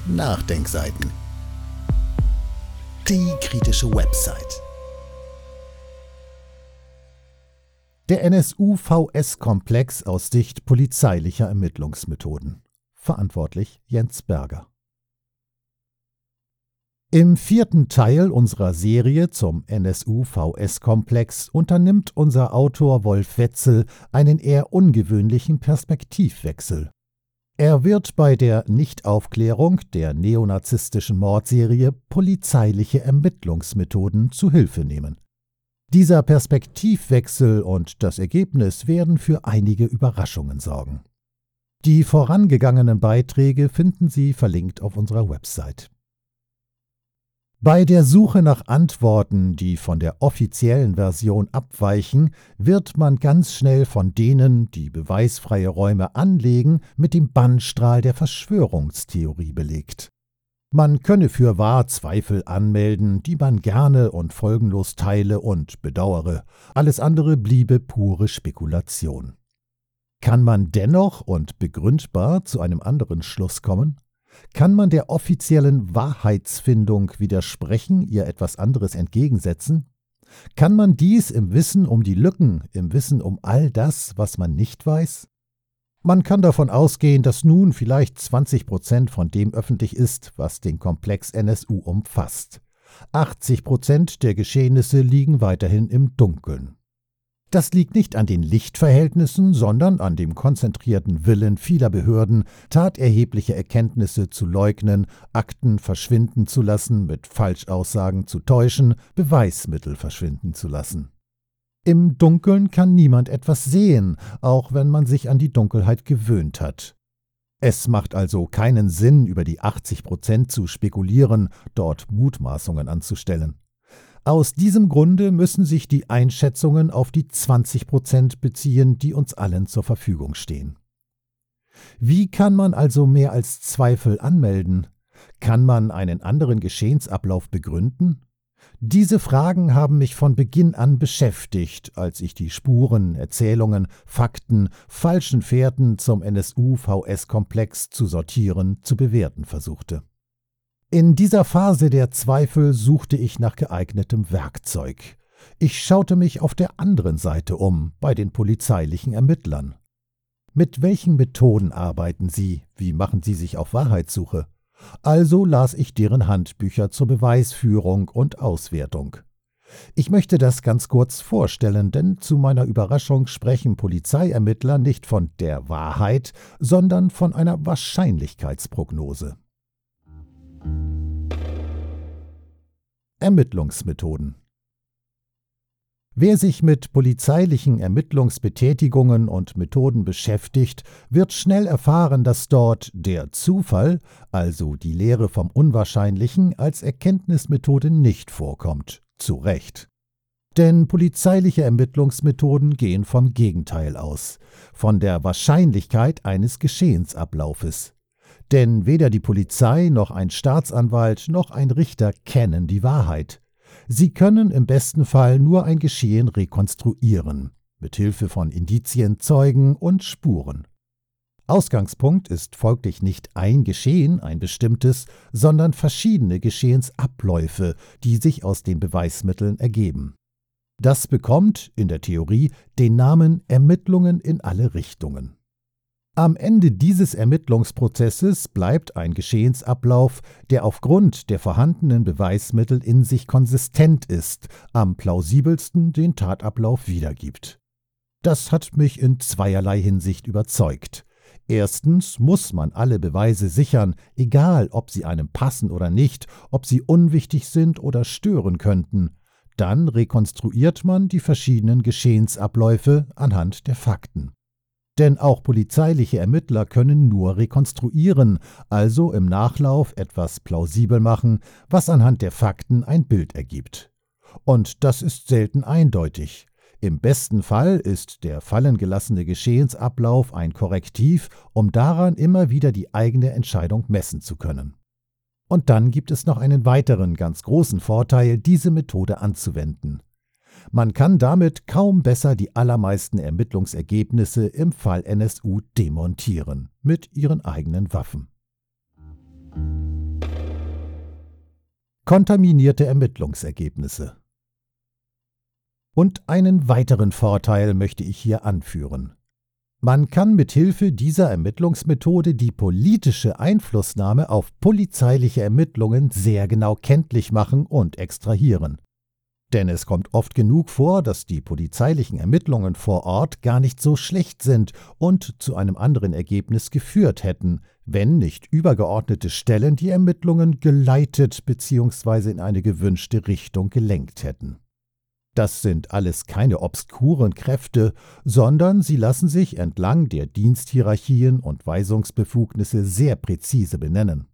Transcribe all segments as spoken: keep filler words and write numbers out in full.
Nachdenkseiten. Die kritische Website. Der N S U-V S-Komplex aus Sicht polizeilicher Ermittlungsmethoden. Verantwortlich Jens Berger. Im vierten Teil unserer Serie zum N S U-V S-Komplex unternimmt unser Autor Wolf Wetzel einen eher ungewöhnlichen Perspektivwechsel. Er wird bei der Nichtaufklärung der neonazistischen Mordserie polizeiliche Ermittlungsmethoden zu Hilfe nehmen. Dieser Perspektivwechsel und das Ergebnis werden für einige Überraschungen sorgen. Die vorangegangenen Beiträge finden Sie verlinkt auf unserer Website. Bei der Suche nach Antworten, die von der offiziellen Version abweichen, wird man ganz schnell von denen, die beweisfreie Räume anlegen, mit dem Bannstrahl der Verschwörungstheorie belegt. Man könne fürwahr Zweifel anmelden, die man gerne und folgenlos teile und bedauere. Alles andere bliebe pure Spekulation. Kann man dennoch und begründbar zu einem anderen Schluss kommen? Kann man der offiziellen Wahrheitsfindung widersprechen, ihr etwas anderes entgegensetzen? Kann man dies im Wissen um die Lücken, im Wissen um all das, was man nicht weiß? Man kann davon ausgehen, dass nun vielleicht zwanzig Prozent von dem öffentlich ist, was den Komplex N S U umfasst. achtzig Prozent der Geschehnisse liegen weiterhin im Dunkeln. Das liegt nicht an den Lichtverhältnissen, sondern an dem konzentrierten Willen vieler Behörden, taterhebliche Erkenntnisse zu leugnen, Akten verschwinden zu lassen, mit Falschaussagen zu täuschen, Beweismittel verschwinden zu lassen. Im Dunkeln kann niemand etwas sehen, auch wenn man sich an die Dunkelheit gewöhnt hat. Es macht also keinen Sinn, über die achtzig Prozent zu spekulieren, dort Mutmaßungen anzustellen. Aus diesem Grunde müssen sich die Einschätzungen auf die zwanzig Prozent beziehen, die uns allen zur Verfügung stehen. Wie kann man also mehr als Zweifel anmelden? Kann man einen anderen Geschehensablauf begründen? Diese Fragen haben mich von Beginn an beschäftigt, als ich die Spuren, Erzählungen, Fakten, falschen Fährten zum N S U-V S-Komplex zu sortieren, zu bewerten versuchte. In dieser Phase der Zweifel suchte ich nach geeignetem Werkzeug. Ich schaute mich auf der anderen Seite um, bei den polizeilichen Ermittlern. Mit welchen Methoden arbeiten sie? Wie machen sie sich auf Wahrheitssuche? Also las ich deren Handbücher zur Beweisführung und Auswertung. Ich möchte das ganz kurz vorstellen, denn zu meiner Überraschung sprechen Polizeiermittler nicht von der Wahrheit, sondern von einer Wahrscheinlichkeitsprognose. Ermittlungsmethoden. Wer sich mit polizeilichen Ermittlungsbetätigungen und Methoden beschäftigt, wird schnell erfahren, dass dort der Zufall, also die Lehre vom Unwahrscheinlichen, als Erkenntnismethode nicht vorkommt. Zu Recht. Denn polizeiliche Ermittlungsmethoden gehen vom Gegenteil aus, von der Wahrscheinlichkeit eines Geschehensablaufes. Denn weder die Polizei noch ein Staatsanwalt noch ein Richter kennen die Wahrheit. Sie können im besten Fall nur ein Geschehen rekonstruieren, mit Hilfe von Indizien, Zeugen und Spuren. Ausgangspunkt ist folglich nicht ein Geschehen, ein bestimmtes, sondern verschiedene Geschehensabläufe, die sich aus den Beweismitteln ergeben. Das bekommt, in der Theorie, den Namen Ermittlungen in alle Richtungen. Am Ende dieses Ermittlungsprozesses bleibt ein Geschehensablauf, der aufgrund der vorhandenen Beweismittel in sich konsistent ist, am plausibelsten den Tatablauf wiedergibt. Das hat mich in zweierlei Hinsicht überzeugt. Erstens muss man alle Beweise sichern, egal ob sie einem passen oder nicht, ob sie unwichtig sind oder stören könnten. Dann rekonstruiert man die verschiedenen Geschehensabläufe anhand der Fakten. Denn auch polizeiliche Ermittler können nur rekonstruieren, also im Nachlauf etwas plausibel machen, was anhand der Fakten ein Bild ergibt. Und das ist selten eindeutig. Im besten Fall ist der fallengelassene Geschehensablauf ein Korrektiv, um daran immer wieder die eigene Entscheidung messen zu können. Und dann gibt es noch einen weiteren ganz großen Vorteil, diese Methode anzuwenden. Man kann damit kaum besser die allermeisten Ermittlungsergebnisse im Fall N S U demontieren, mit ihren eigenen Waffen. Kontaminierte Ermittlungsergebnisse. Und einen weiteren Vorteil möchte ich hier anführen. Man kann mithilfe dieser Ermittlungsmethode die politische Einflussnahme auf polizeiliche Ermittlungen sehr genau kenntlich machen und extrahieren. Denn es kommt oft genug vor, dass die polizeilichen Ermittlungen vor Ort gar nicht so schlecht sind und zu einem anderen Ergebnis geführt hätten, wenn nicht übergeordnete Stellen die Ermittlungen geleitet bzw. in eine gewünschte Richtung gelenkt hätten. Das sind alles keine obskuren Kräfte, sondern sie lassen sich entlang der Diensthierarchien und Weisungsbefugnisse sehr präzise benennen.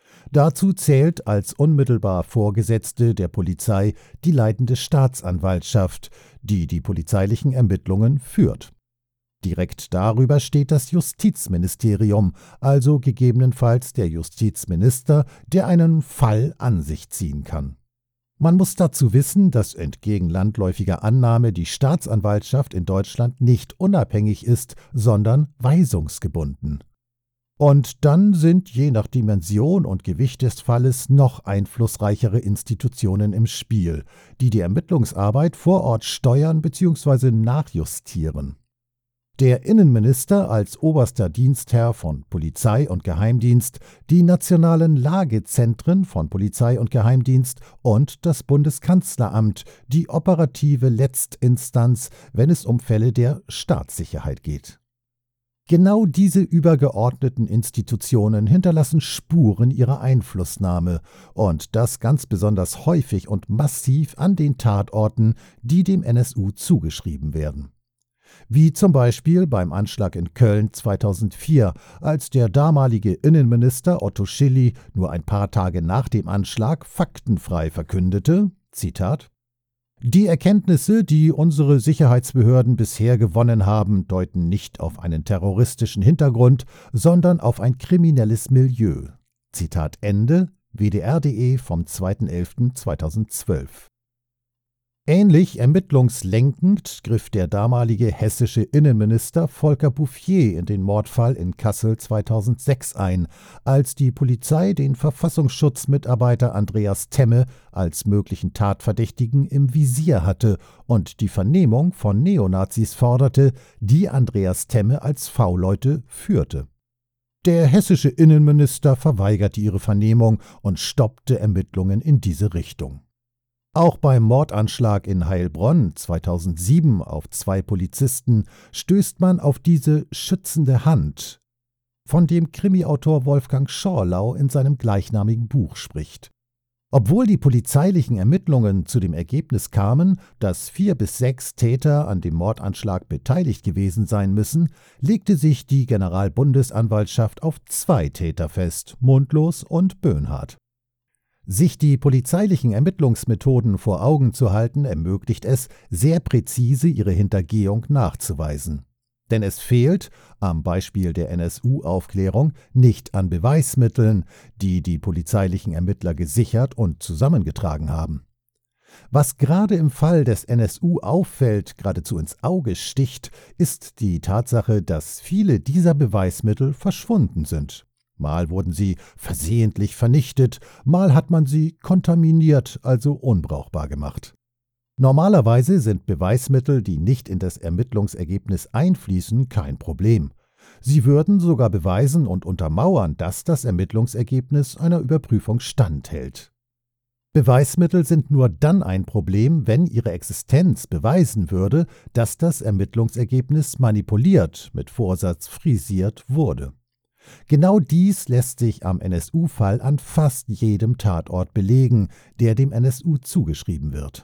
Dazu zählt als unmittelbar Vorgesetzte der Polizei die leitende Staatsanwaltschaft, die die polizeilichen Ermittlungen führt. Direkt darüber steht das Justizministerium, also gegebenenfalls der Justizminister, der einen Fall an sich ziehen kann. Man muss dazu wissen, dass entgegen landläufiger Annahme die Staatsanwaltschaft in Deutschland nicht unabhängig ist, sondern weisungsgebunden. Und dann sind je nach Dimension und Gewicht des Falles noch einflussreichere Institutionen im Spiel, die die Ermittlungsarbeit vor Ort steuern bzw. nachjustieren. Der Innenminister als oberster Dienstherr von Polizei und Geheimdienst, die nationalen Lagezentren von Polizei und Geheimdienst und das Bundeskanzleramt, die operative Letztinstanz, wenn es um Fälle der Staatssicherheit geht. Genau diese übergeordneten Institutionen hinterlassen Spuren ihrer Einflussnahme und das ganz besonders häufig und massiv an den Tatorten, die dem N S U zugeschrieben werden. Wie zum Beispiel beim Anschlag in Köln zweitausendvier, als der damalige Innenminister Otto Schily nur ein paar Tage nach dem Anschlag faktenfrei verkündete, Zitat: Die Erkenntnisse, die unsere Sicherheitsbehörden bisher gewonnen haben, deuten nicht auf einen terroristischen Hintergrund, sondern auf ein kriminelles Milieu. Zitat Ende, W D R punkt de vom zweiter elfter zweitausendzwölf. Ähnlich ermittlungslenkend griff der damalige hessische Innenminister Volker Bouffier in den Mordfall in Kassel zweitausendsechs ein, als die Polizei den Verfassungsschutzmitarbeiter Andreas Temme als möglichen Tatverdächtigen im Visier hatte und die Vernehmung von Neonazis forderte, die Andreas Temme als V-Leute führte. Der hessische Innenminister verweigerte ihre Vernehmung und stoppte Ermittlungen in diese Richtung. Auch beim Mordanschlag in Heilbronn zweitausendsieben auf zwei Polizisten stößt man auf diese schützende Hand, von dem Krimiautor Wolfgang Schorlau in seinem gleichnamigen Buch spricht. Obwohl die polizeilichen Ermittlungen zu dem Ergebnis kamen, dass vier bis sechs Täter an dem Mordanschlag beteiligt gewesen sein müssen, legte sich die Generalbundesanwaltschaft auf zwei Täter fest, Mundlos und Böhnhardt. Sich die polizeilichen Ermittlungsmethoden vor Augen zu halten, ermöglicht es, sehr präzise ihre Hintergehung nachzuweisen. Denn es fehlt, am Beispiel der N S U-Aufklärung, nicht an Beweismitteln, die die polizeilichen Ermittler gesichert und zusammengetragen haben. Was gerade im Fall des N S U auffällt, geradezu ins Auge sticht, ist die Tatsache, dass viele dieser Beweismittel verschwunden sind. Mal wurden sie versehentlich vernichtet, mal hat man sie kontaminiert, also unbrauchbar gemacht. Normalerweise sind Beweismittel, die nicht in das Ermittlungsergebnis einfließen, kein Problem. Sie würden sogar beweisen und untermauern, dass das Ermittlungsergebnis einer Überprüfung standhält. Beweismittel sind nur dann ein Problem, wenn ihre Existenz beweisen würde, dass das Ermittlungsergebnis manipuliert, mit Vorsatz frisiert wurde. Genau dies lässt sich am N S U-Fall an fast jedem Tatort belegen, der dem N S U zugeschrieben wird.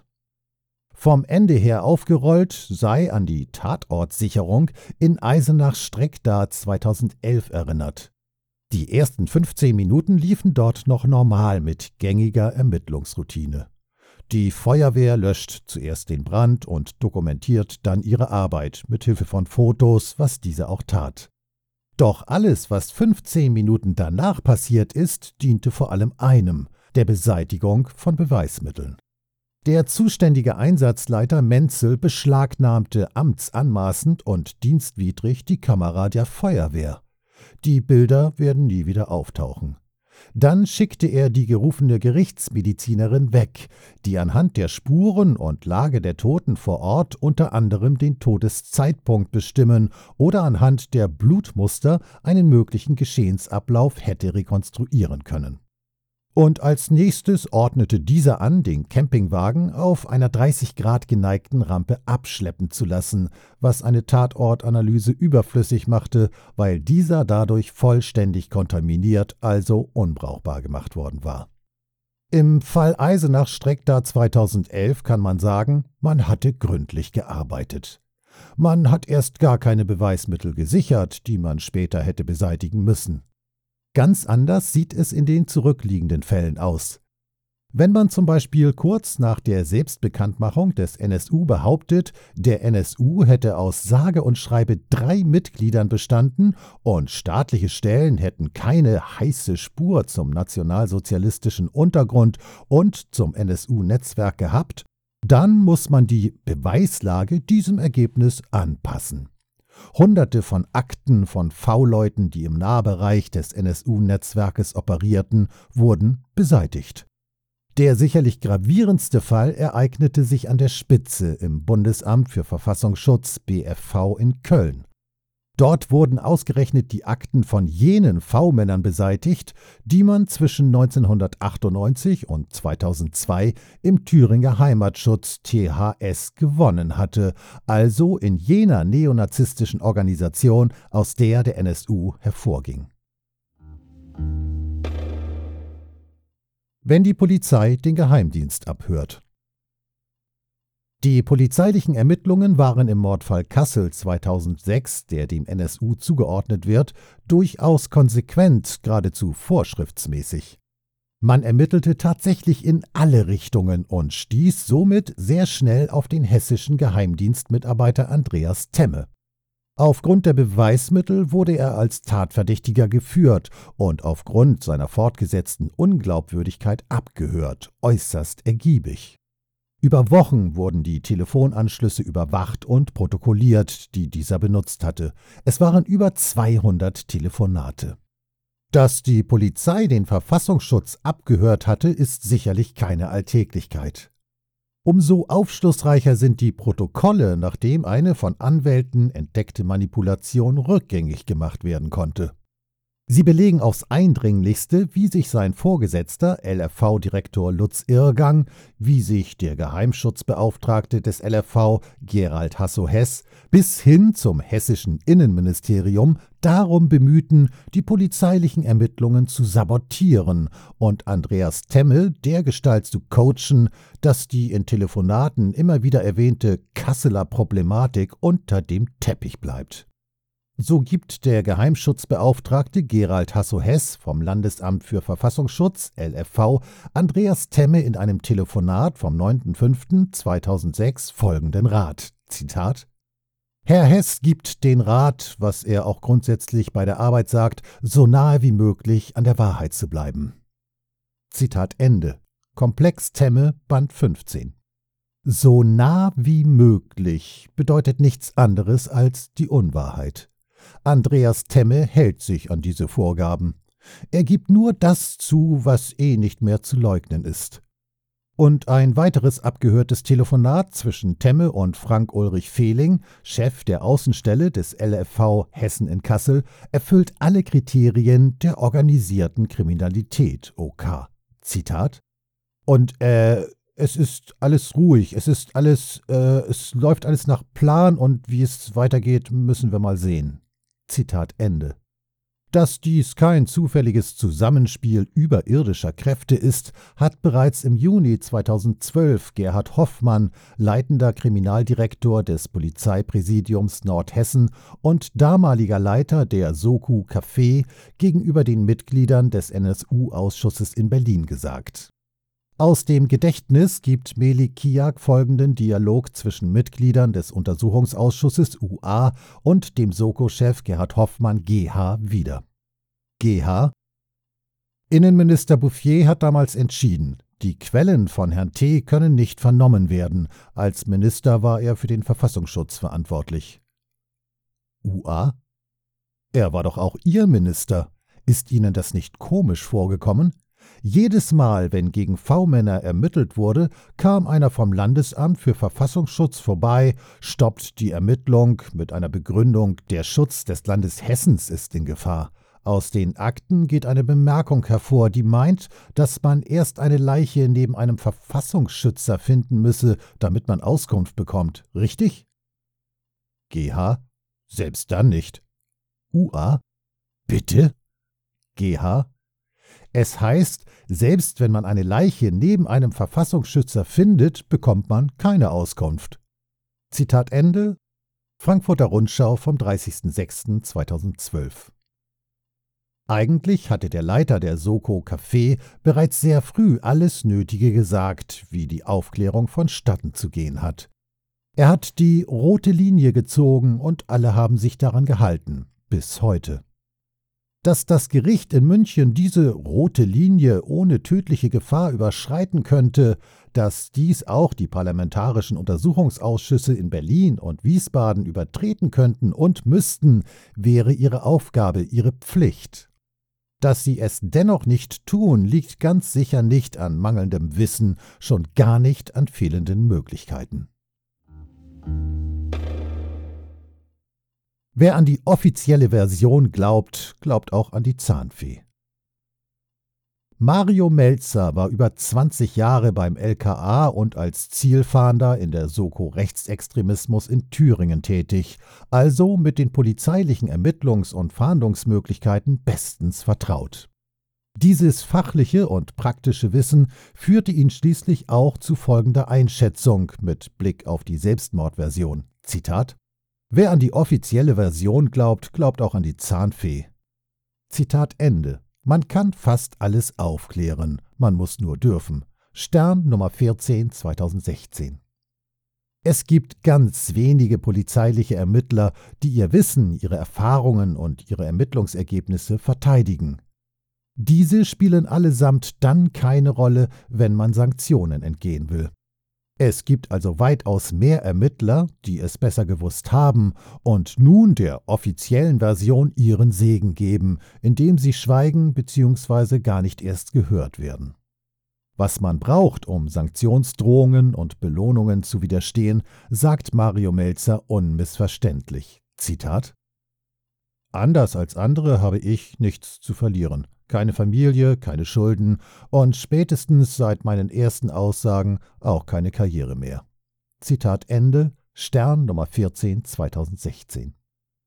Vom Ende her aufgerollt sei an die Tatortsicherung in Eisenach-Streckda zweitausendelf erinnert. Die ersten fünfzehn Minuten liefen dort noch normal mit gängiger Ermittlungsroutine. Die Feuerwehr löscht zuerst den Brand und dokumentiert dann ihre Arbeit mit Hilfe von Fotos, was diese auch tat. Doch alles, was fünfzehn Minuten danach passiert ist, diente vor allem einem, der Beseitigung von Beweismitteln. Der zuständige Einsatzleiter Menzel beschlagnahmte amtsanmaßend und dienstwidrig die Kamera der Feuerwehr. Die Bilder werden nie wieder auftauchen. Dann schickte er die gerufene Gerichtsmedizinerin weg, die anhand der Spuren und Lage der Toten vor Ort unter anderem den Todeszeitpunkt bestimmen oder anhand der Blutmuster einen möglichen Geschehensablauf hätte rekonstruieren können. Und als nächstes ordnete dieser an, den Campingwagen auf einer dreißig Grad geneigten Rampe abschleppen zu lassen, was eine Tatortanalyse überflüssig machte, weil dieser dadurch vollständig kontaminiert, also unbrauchbar gemacht worden war. Im Fall Eisenach-Strecda zweitausendelf kann man sagen, man hatte gründlich gearbeitet. Man hat erst gar keine Beweismittel gesichert, die man später hätte beseitigen müssen. Ganz anders sieht es in den zurückliegenden Fällen aus. Wenn man zum Beispiel kurz nach der Selbstbekanntmachung des N S U behauptet, der N S U hätte aus sage und schreibe drei Mitgliedern bestanden und staatliche Stellen hätten keine heiße Spur zum nationalsozialistischen Untergrund und zum N S U-Netzwerk gehabt, dann muss man die Beweislage diesem Ergebnis anpassen. Hunderte von Akten von V-Leuten, die im Nahbereich des N S U-Netzwerkes operierten, wurden beseitigt. Der sicherlich gravierendste Fall ereignete sich an der Spitze im Bundesamt für Verfassungsschutz B F V in Köln. Dort wurden ausgerechnet die Akten von jenen V-Männern beseitigt, die man zwischen neunzehnhundertachtundneunzig und zweitausendzwei im Thüringer Heimatschutz T H S gewonnen hatte, also in jener neonazistischen Organisation, aus der der N S U hervorging. Wenn die Polizei den Geheimdienst abhört. Die polizeilichen Ermittlungen waren im Mordfall Kassel zweitausendsechs, der dem N S U zugeordnet wird, durchaus konsequent, geradezu vorschriftsmäßig. Man ermittelte tatsächlich in alle Richtungen und stieß somit sehr schnell auf den hessischen Geheimdienstmitarbeiter Andreas Temme. Aufgrund der Beweismittel wurde er als Tatverdächtiger geführt und aufgrund seiner fortgesetzten Unglaubwürdigkeit abgehört, äußerst ergiebig. Über Wochen wurden die Telefonanschlüsse überwacht und protokolliert, die dieser benutzt hatte. Es waren über zweihundert Telefonate. Dass die Polizei den Verfassungsschutz abgehört hatte, ist sicherlich keine Alltäglichkeit. Umso aufschlussreicher sind die Protokolle, nachdem eine von Anwälten entdeckte Manipulation rückgängig gemacht werden konnte. Sie belegen aufs Eindringlichste, wie sich sein Vorgesetzter, L F V-Direktor Lutz Irrgang, wie sich der Geheimschutzbeauftragte des L F V, Gerald Hasso-Hess, bis hin zum hessischen Innenministerium darum bemühten, die polizeilichen Ermittlungen zu sabotieren und Andreas Temme dergestalt zu coachen, dass die in Telefonaten immer wieder erwähnte Kasseler Problematik unter dem Teppich bleibt. So gibt der Geheimschutzbeauftragte Gerald Hasso-Hess vom Landesamt für Verfassungsschutz, L F V, Andreas Temme in einem Telefonat vom neunten fünften zweitausendsechs folgenden Rat, Zitat: Herr Hess gibt den Rat, was er auch grundsätzlich bei der Arbeit sagt, so nahe wie möglich an der Wahrheit zu bleiben. Zitat Ende. Komplex Temme, Band fünfzehn. So nah wie möglich bedeutet nichts anderes als die Unwahrheit. Andreas Temme hält sich an diese Vorgaben. Er gibt nur das zu, was eh nicht mehr zu leugnen ist. Und ein weiteres abgehörtes Telefonat zwischen Temme und Frank-Ulrich Fehling, Chef der Außenstelle des L F V Hessen in Kassel, erfüllt alle Kriterien der organisierten Kriminalität, OK. Zitat: Und äh, es ist alles ruhig, es ist alles, äh, es läuft alles nach Plan und wie es weitergeht, müssen wir mal sehen. Zitat Ende. Dass dies kein zufälliges Zusammenspiel überirdischer Kräfte ist, hat bereits im Juni zweitausendzwölf Gerhard Hoffmann, leitender Kriminaldirektor des Polizeipräsidiums Nordhessen und damaliger Leiter der Soko Café, gegenüber den Mitgliedern des N S U-Ausschusses in Berlin gesagt. Aus dem Gedächtnis gibt Melik Kiak folgenden Dialog zwischen Mitgliedern des Untersuchungsausschusses U A und dem Soko-Chef Gerhard Hoffmann G H wieder. G H: Innenminister Bouffier hat damals entschieden, die Quellen von Herrn T. können nicht vernommen werden. Als Minister war er für den Verfassungsschutz verantwortlich. U A: Er war doch auch Ihr Minister. Ist Ihnen das nicht komisch vorgekommen? Jedes Mal, wenn gegen V-Männer ermittelt wurde, kam einer vom Landesamt für Verfassungsschutz vorbei, stoppt die Ermittlung mit einer Begründung, der Schutz des Landes Hessens ist in Gefahr. Aus den Akten geht eine Bemerkung hervor, die meint, dass man erst eine Leiche neben einem Verfassungsschützer finden müsse, damit man Auskunft bekommt. Richtig? G H: Selbst dann nicht. U A: Bitte? G H: Es heißt, selbst wenn man eine Leiche neben einem Verfassungsschützer findet, bekommt man keine Auskunft. Zitat Ende. Frankfurter Rundschau vom dreißigsten sechsten zweitausendzwölf. Eigentlich hatte der Leiter der Soko Café bereits sehr früh alles Nötige gesagt, wie die Aufklärung vonstatten zu gehen hat. Er hat die rote Linie gezogen und alle haben sich daran gehalten, bis heute. Dass das Gericht in München diese rote Linie ohne tödliche Gefahr überschreiten könnte, dass dies auch die parlamentarischen Untersuchungsausschüsse in Berlin und Wiesbaden übertreten könnten und müssten, wäre ihre Aufgabe, ihre Pflicht. Dass sie es dennoch nicht tun, liegt ganz sicher nicht an mangelndem Wissen, schon gar nicht an fehlenden Möglichkeiten. Wer an die offizielle Version glaubt, glaubt auch an die Zahnfee. Mario Melzer war über zwanzig Jahre beim L K A und als Zielfahnder in der Soko Rechtsextremismus in Thüringen tätig, also mit den polizeilichen Ermittlungs- und Fahndungsmöglichkeiten bestens vertraut. Dieses fachliche und praktische Wissen führte ihn schließlich auch zu folgender Einschätzung mit Blick auf die Selbstmordversion. Zitat: Wer an die offizielle Version glaubt, glaubt auch an die Zahnfee. Zitat Ende. Man kann fast alles aufklären, man muss nur dürfen. Stern Nummer vierzehn zweitausendsechzehn. Es gibt ganz wenige polizeiliche Ermittler, die ihr Wissen, ihre Erfahrungen und ihre Ermittlungsergebnisse verteidigen. Diese spielen allesamt dann keine Rolle, wenn man Sanktionen entgehen will. Es gibt also weitaus mehr Ermittler, die es besser gewusst haben und nun der offiziellen Version ihren Segen geben, indem sie schweigen bzw. gar nicht erst gehört werden. Was man braucht, um Sanktionsdrohungen und Belohnungen zu widerstehen, sagt Mario Melzer unmissverständlich. Zitat: Anders als andere habe ich nichts zu verlieren. Keine Familie, keine Schulden und spätestens seit meinen ersten Aussagen auch keine Karriere mehr. Zitat Ende, Stern Nummer vierzehn zweitausendsechzehn.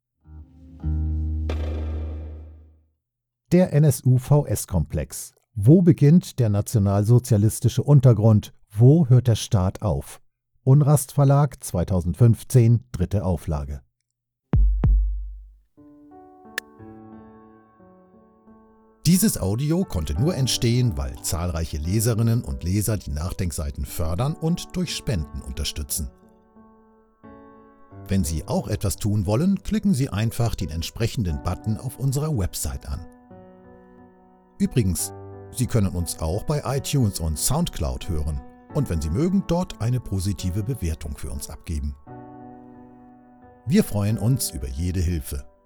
Der N S U-V S-Komplex. Wo beginnt der nationalsozialistische Untergrund? Wo hört der Staat auf? Unrast Verlag zweitausendfünfzehn, dritte Auflage. Dieses Audio konnte nur entstehen, weil zahlreiche Leserinnen und Leser die Nachdenkseiten fördern und durch Spenden unterstützen. Wenn Sie auch etwas tun wollen, klicken Sie einfach den entsprechenden Button auf unserer Website an. Übrigens, Sie können uns auch bei iTunes und Soundcloud hören und wenn Sie mögen, dort eine positive Bewertung für uns abgeben. Wir freuen uns über jede Hilfe.